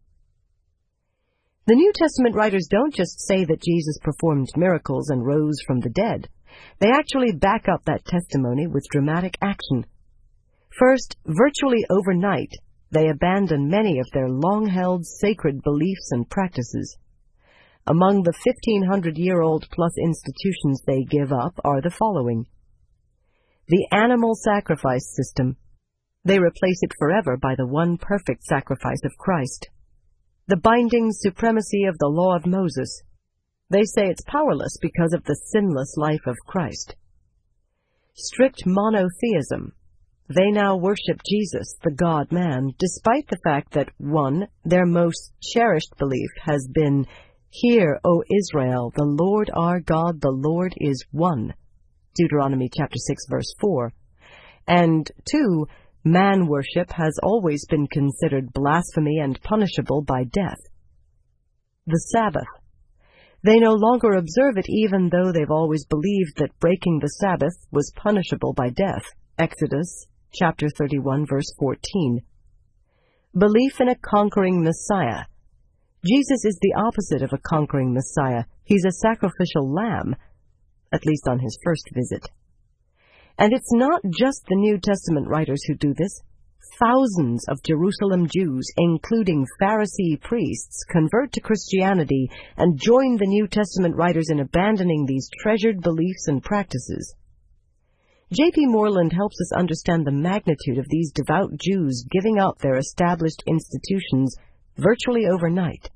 The New Testament writers don't just say that Jesus performed miracles and rose from the dead. They actually back up that testimony with dramatic action. First, virtually overnight, they abandon many of their long-held sacred beliefs and practices. Among the 1,500-year-old plus institutions they give up are the following. The animal sacrifice system. They replace it forever by the one perfect sacrifice of Christ. The binding supremacy of the law of Moses. They say it's powerless because of the sinless life of Christ. Strict monotheism. They now worship Jesus, the God-man, despite the fact that, 1, their most cherished belief has been, "Hear, O Israel, the Lord our God, the Lord is one," Deuteronomy chapter 6, verse 4. And 2, man worship has always been considered blasphemy and punishable by death. The Sabbath. They no longer observe it, even though they've always believed that breaking the Sabbath was punishable by death. Exodus chapter 31, verse 14. Belief in a conquering Messiah. Jesus is the opposite of a conquering Messiah. He's a sacrificial lamb, at least on his first visit. And it's not just the New Testament writers who do this. Thousands of Jerusalem Jews, including Pharisee priests, convert to Christianity and join the New Testament writers in abandoning these treasured beliefs and practices. J.P. Moreland helps us understand the magnitude of these devout Jews giving up their established institutions virtually overnight.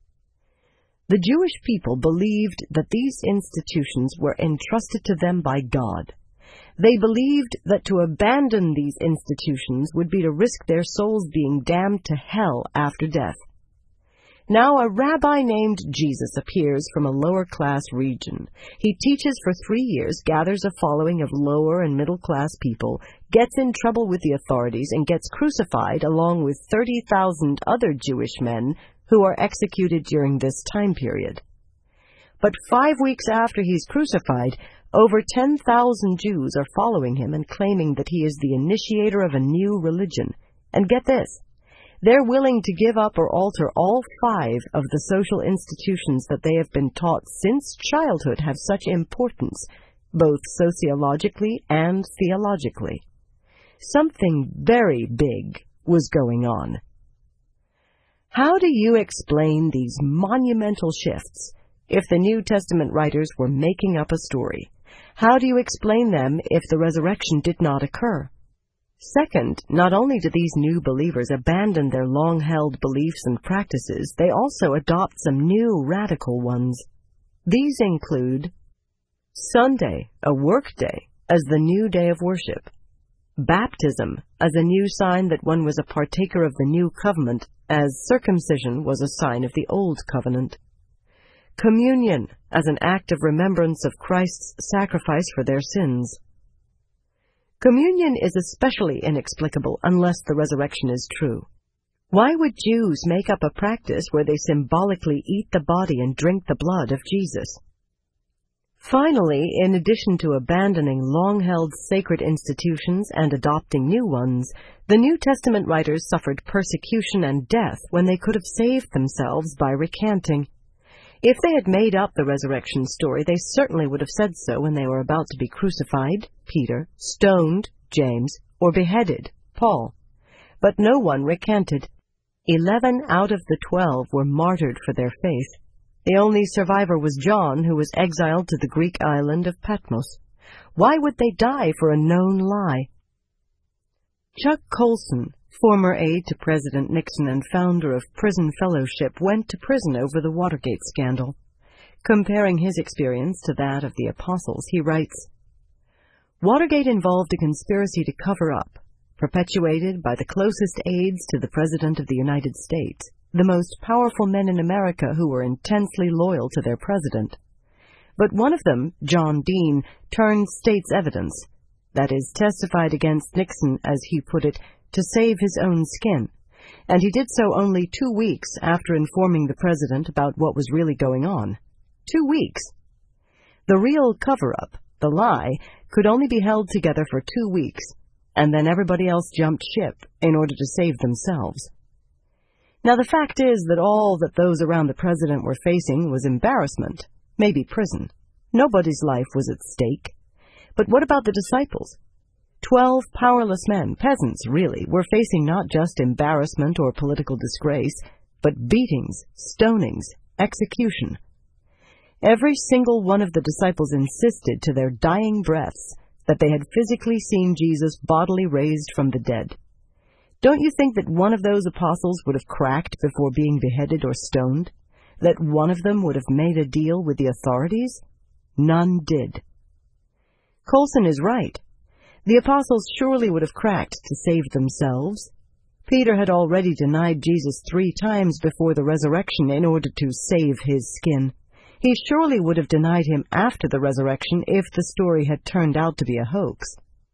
The Jewish people believed that these institutions were entrusted to them by God. They believed that to abandon these institutions would be to risk their souls being damned to hell after death. Now a rabbi named Jesus appears from a lower-class region. He teaches for 3 years, gathers a following of lower and middle-class people, gets in trouble with the authorities, and gets crucified along with 30,000 other Jewish men who are executed during this time period. But 5 weeks after he's crucified, over 10,000 Jews are following him and claiming that he is the initiator of a new religion. And get this, they're willing to give up or alter all 5 of the social institutions that they have been taught since childhood have such importance, both sociologically and theologically. Something very big was going on. How do you explain these monumental shifts if the New Testament writers were making up a story? How do you explain them if the resurrection did not occur? Second, not only do these new believers abandon their long-held beliefs and practices, they also adopt some new radical ones. These include Sunday, a work day, as the new day of worship; baptism, as a new sign that one was a partaker of the new covenant, as circumcision was a sign of the old covenant; communion, as an act of remembrance of Christ's sacrifice for their sins. Communion is especially inexplicable unless the resurrection is true. Why would Jews make up a practice where they symbolically eat the body and drink the blood of Jesus? Finally, in addition to abandoning long-held sacred institutions and adopting new ones, the New Testament writers suffered persecution and death when they could have saved themselves by recanting. If they had made up the resurrection story, they certainly would have said so when they were about to be crucified, Peter, stoned, James, or beheaded, Paul. But no one recanted. 11 out of the 12 were martyred for their faith. The only survivor was John, who was exiled to the Greek island of Patmos. Why would they die for a known lie? Chuck Colson, former aide to President Nixon and founder of Prison Fellowship, went to prison over the Watergate scandal. Comparing his experience to that of the apostles, he writes, "Watergate involved a conspiracy to cover up, perpetuated by the closest aides to the President of the United States, the most powerful men in America who were intensely loyal to their president. But one of them, John Dean, turned state's evidence, that is, testified against Nixon, as he put it, to save his own skin, and he did so only 2 weeks after informing the president about what was really going on. 2 weeks! The real cover-up, the lie, could only be held together for 2 weeks, and then everybody else jumped ship in order to save themselves. Now the fact is that all that those around the president were facing was embarrassment, maybe prison. Nobody's life was at stake. But what about the disciples? 12 powerless men, peasants really, were facing not just embarrassment or political disgrace, but beatings, stonings, execution. Every single one of the disciples insisted to their dying breaths that they had physically seen Jesus bodily raised from the dead. Don't you think that one of those apostles would have cracked before being beheaded or stoned? That one of them would have made a deal with the authorities? None did. Colson is right. The apostles surely would have cracked to save themselves. Peter had already denied Jesus 3 times before the resurrection in order to save his skin. He surely would have denied him after the resurrection if the story had turned out to be a hoax.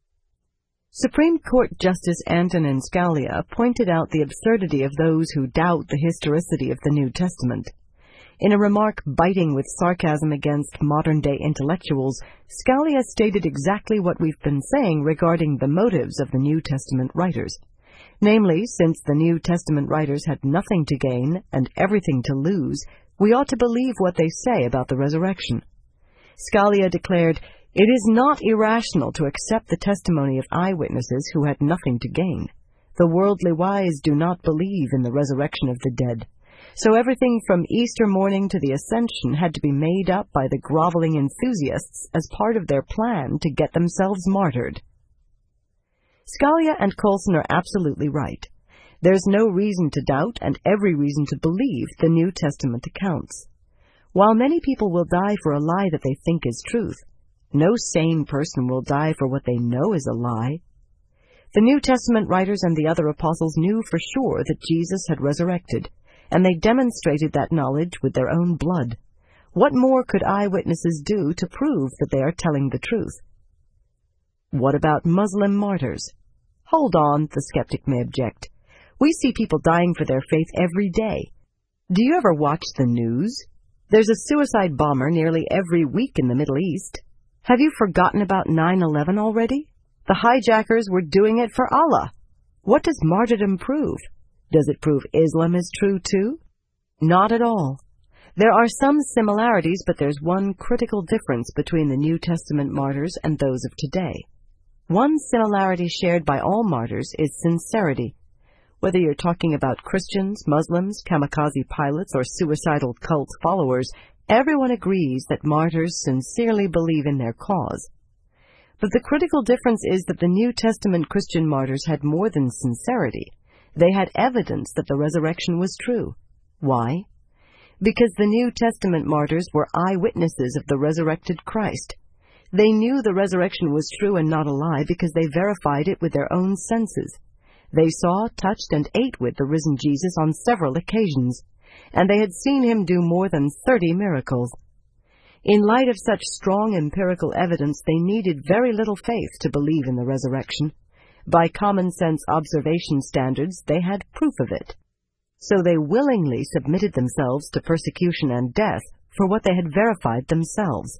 Supreme Court Justice Antonin Scalia pointed out the absurdity of those who doubt the historicity of the New Testament. In a remark biting with sarcasm against modern-day intellectuals, Scalia stated exactly what we've been saying regarding the motives of the New Testament writers. Namely, since the New Testament writers had nothing to gain and everything to lose, we ought to believe what they say about the resurrection. Scalia declared, "It is not irrational to accept the testimony of eyewitnesses who had nothing to gain. The worldly wise do not believe in the resurrection of the dead. So everything from Easter morning to the Ascension had to be made up by the groveling enthusiasts as part of their plan to get themselves martyred." Scalia and Coulson are absolutely right. There's no reason to doubt and every reason to believe the New Testament accounts. While many people will die for a lie that they think is truth, no sane person will die for what they know is a lie. The New Testament writers and the other apostles knew for sure that Jesus had resurrected, and they demonstrated that knowledge with their own blood. What more could eyewitnesses do to prove that they are telling the truth? What about Muslim martyrs? Hold on, the skeptic may object. We see people dying for their faith every day. Do you ever watch the news? There's a suicide bomber nearly every week in the Middle East. Have you forgotten about 9/11 already? The hijackers were doing it for Allah. What does martyrdom prove? Does it prove Islam is true too? Not at all. There are some similarities, but there's one critical difference between the New Testament martyrs and those of today. One similarity shared by all martyrs is sincerity. Whether you're talking about Christians, Muslims, kamikaze pilots, or suicidal cult followers, everyone agrees that martyrs sincerely believe in their cause. But the critical difference is that the New Testament Christian martyrs had more than sincerity. They had evidence that the resurrection was true. Why? Because the New Testament martyrs were eyewitnesses of the resurrected Christ. They knew the resurrection was true and not a lie because they verified it with their own senses. They saw, touched, and ate with the risen Jesus on several occasions, and they had seen him do more than 30 miracles. In light of such strong empirical evidence, they needed very little faith to believe in the resurrection. By common-sense observation standards, they had proof of it. So they willingly submitted themselves to persecution and death for what they had verified themselves.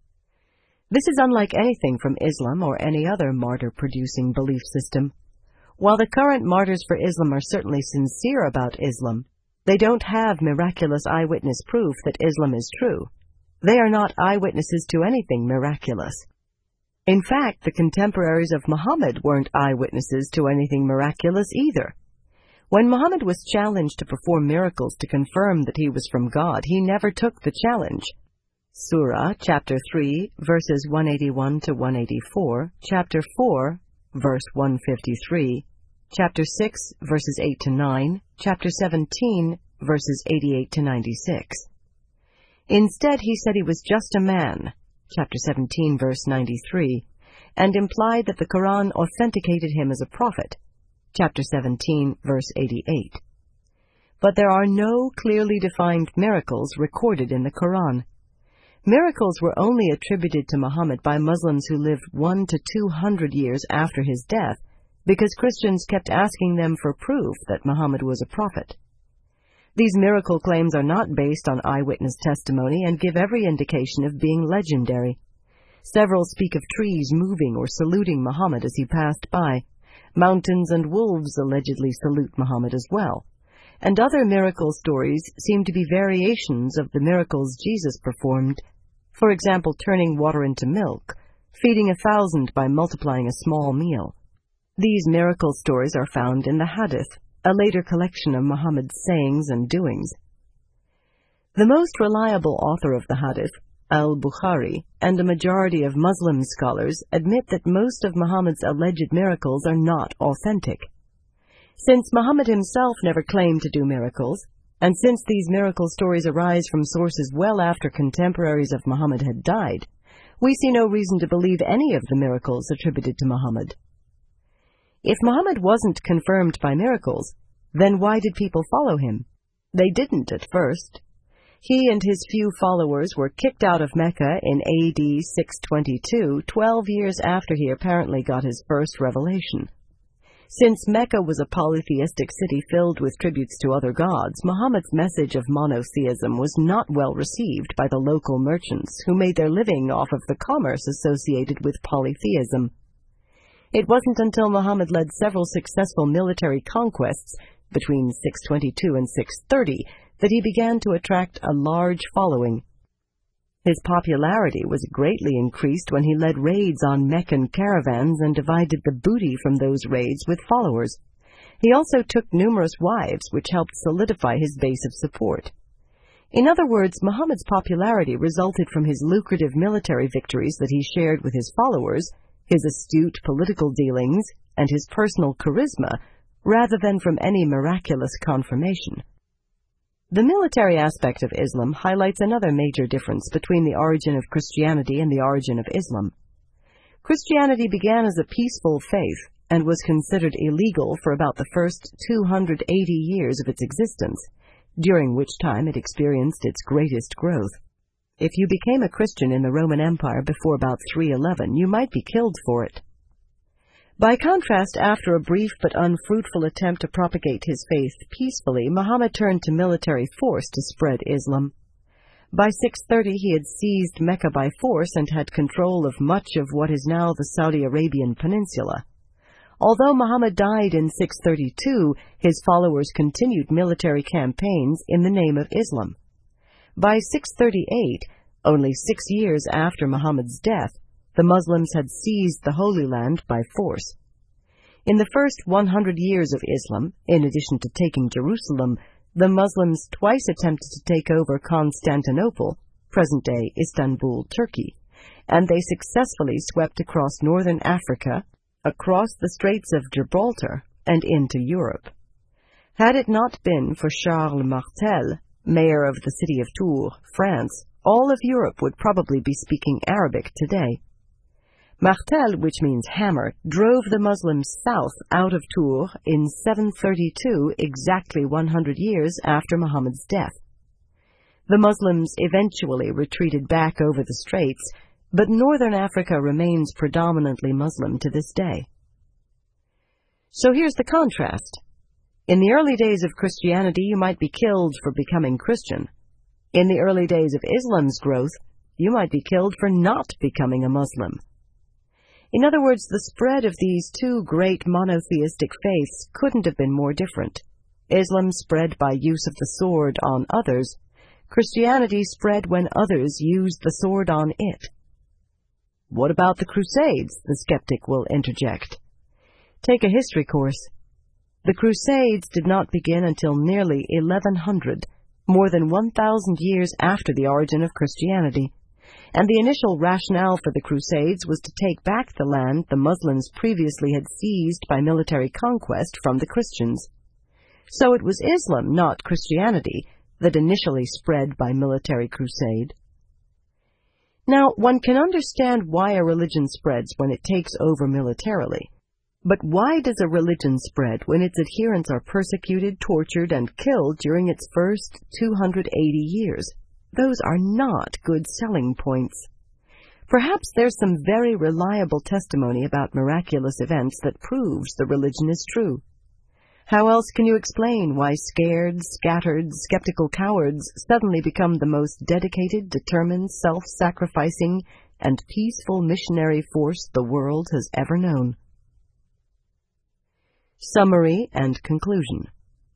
This is unlike anything from Islam or any other martyr-producing belief system. While the current martyrs for Islam are certainly sincere about Islam, they don't have miraculous eyewitness proof that Islam is true. They are not eyewitnesses to anything miraculous. In fact, the contemporaries of Muhammad weren't eyewitnesses to anything miraculous either. When Muhammad was challenged to perform miracles to confirm that he was from God, he never took the challenge. Surah, chapter 3, verses 181 to 184, chapter 4, verse 153, chapter 6, verses 8 to 9, chapter 17, verses 88 to 96. Instead, he said he was just a man, chapter 17, verse 93, and implied that the Quran authenticated him as a prophet, chapter 17, verse 88. But there are no clearly defined miracles recorded in the Quran. Miracles were only attributed to Muhammad by Muslims who lived 100 to 200 years after his death, because Christians kept asking them for proof that Muhammad was a prophet. These miracle claims are not based on eyewitness testimony and give every indication of being legendary. Several speak of trees moving or saluting Muhammad as he passed by. Mountains and wolves allegedly salute Muhammad as well. And other miracle stories seem to be variations of the miracles Jesus performed. For example, turning water into milk, feeding 1,000 by multiplying a small meal. These miracle stories are found in the Hadith, a later collection of Muhammad's sayings and doings. The most reliable author of the Hadith, al-Bukhari, and a majority of Muslim scholars admit that most of Muhammad's alleged miracles are not authentic. Since Muhammad himself never claimed to do miracles, and since these miracle stories arise from sources well after contemporaries of Muhammad had died, We see no reason to believe any of the miracles attributed to Muhammad. If Muhammad wasn't confirmed by miracles, then why did people follow him? They didn't at first. He and his few followers were kicked out of Mecca in AD 622, 12 years after he apparently got his first revelation. Since Mecca was a polytheistic city filled with tributes to other gods, Muhammad's message of monotheism was not well received by the local merchants who made their living off of the commerce associated with polytheism. It wasn't until Muhammad led several successful military conquests between 622 and 630 that he began to attract a large following. His popularity was greatly increased when he led raids on Meccan caravans and divided the booty from those raids with followers. He also took numerous wives, which helped solidify his base of support. In other words, Muhammad's popularity resulted from his lucrative military victories that he shared with his followers, his astute political dealings, and his personal charisma, rather than from any miraculous confirmation. The military aspect of Islam highlights another major difference between the origin of Christianity and the origin of Islam. Christianity began as a peaceful faith and was considered illegal for about the first 280 years of its existence, during which time it experienced its greatest growth. If you became a Christian in the Roman Empire before about 311, you might be killed for it. By contrast, after a brief but unfruitful attempt to propagate his faith peacefully, Muhammad turned to military force to spread Islam. By 630, he had seized Mecca by force and had control of much of what is now the Saudi Arabian peninsula. Although Muhammad died in 632, his followers continued military campaigns in the name of Islam. By 638, only 6 years after Muhammad's death, the Muslims had seized the Holy Land by force. In the first 100 years of Islam, in addition to taking Jerusalem, the Muslims twice attempted to take over Constantinople, present-day Istanbul, Turkey, and they successfully swept across northern Africa, across the Straits of Gibraltar, and into Europe. Had it not been for Charles Martel, mayor of the city of Tours, France, all of Europe would probably be speaking Arabic today. Martel, which means hammer, drove the Muslims south out of Tours in 732, exactly 100 years after Muhammad's death. The Muslims eventually retreated back over the straits, but northern Africa remains predominantly Muslim to this day. So here's the contrast. In the early days of Christianity, you might be killed for becoming Christian. In the early days of Islam's growth, you might be killed for not becoming a Muslim. In other words, the spread of these two great monotheistic faiths couldn't have been more different. Islam spread by use of the sword on others. Christianity spread when others used the sword on it. What about the Crusades? The skeptic will interject. Take a history course. The Crusades did not begin until nearly 1100, more than 1,000 years after the origin of Christianity. And the initial rationale for the Crusades was to take back the land the Muslims previously had seized by military conquest from the Christians. So it was Islam, not Christianity, that initially spread by military crusade. Now, one can understand why a religion spreads when it takes over militarily. But why does a religion spread when its adherents are persecuted, tortured, and killed during its first 280 years? Those are not good selling points. Perhaps there's some very reliable testimony about miraculous events that proves the religion is true. How else can you explain why scared, scattered, skeptical cowards suddenly become the most dedicated, determined, self-sacrificing, and peaceful missionary force the world has ever known? Summary and conclusion.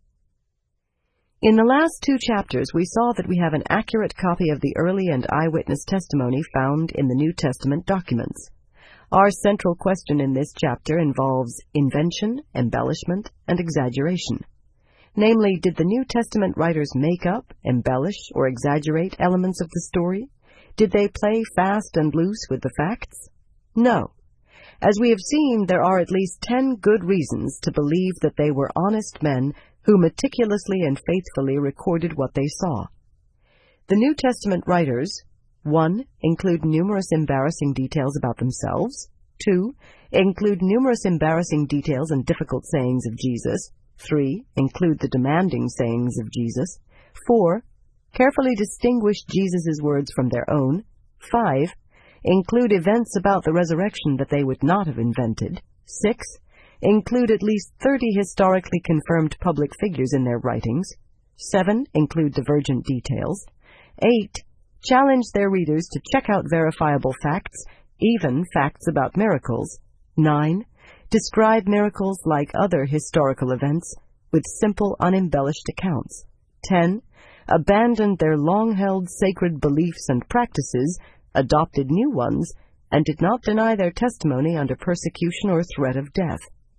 In the last 2 chapters, we saw that we have an accurate copy of the early and eyewitness testimony found in the New Testament documents. Our central question in this chapter involves invention, embellishment, and exaggeration. Namely, did the New Testament writers make up, embellish, or exaggerate elements of the story? Did they play fast and loose with the facts? No. As we have seen, there are at least 10 good reasons to believe that they were honest men who meticulously and faithfully recorded what they saw. The New Testament writers, 1. Include numerous embarrassing details about themselves. 2. Include numerous embarrassing details and difficult sayings of Jesus. 3. Include the demanding sayings of Jesus. 4. Carefully distinguish Jesus' words from their own. 5. Include events about the resurrection that they would not have invented. 6. Include at least 30 historically confirmed public figures in their writings. 7. Include divergent details. 8. Challenge their readers to check out verifiable facts, even facts about miracles. 9. Describe miracles like other historical events with simple, unembellished accounts. 10. Abandoned their long-held sacred beliefs and practices, adopted new ones, and did not deny their testimony under persecution or threat of death.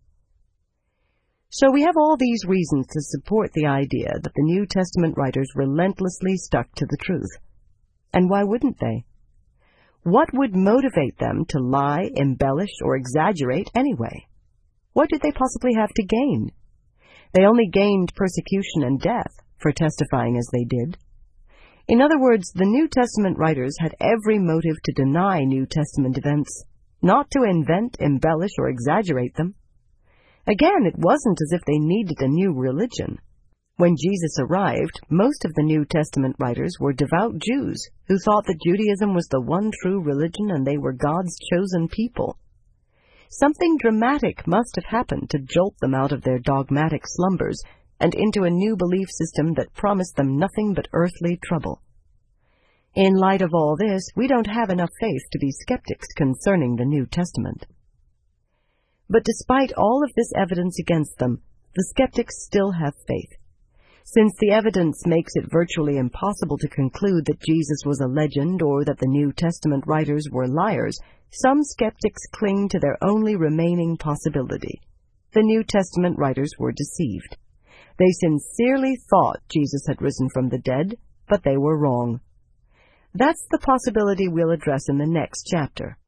So we have all these reasons to support the idea that the New Testament writers relentlessly stuck to the truth. And why wouldn't they? What would motivate them to lie, embellish, or exaggerate anyway? What did they possibly have to gain? They only gained persecution and death for testifying as they did. In other words, the New Testament writers had every motive to deny New Testament events, not to invent, embellish, or exaggerate them. Again, it wasn't as if they needed a new religion. When Jesus arrived, most of the New Testament writers were devout Jews who thought that Judaism was the one true religion and they were God's chosen people. Something dramatic must have happened to jolt them out of their dogmatic slumbers and into a new belief system that promised them nothing but earthly trouble. In light of all this, we don't have enough faith to be skeptics concerning the New Testament. But despite all of this evidence against them, the skeptics still have faith. Since the evidence makes it virtually impossible to conclude that Jesus was a legend or that the New Testament writers were liars, some skeptics cling to their only remaining possibility. The New Testament writers were deceived. They sincerely thought Jesus had risen from the dead, but they were wrong. That's the possibility we'll address in the next chapter.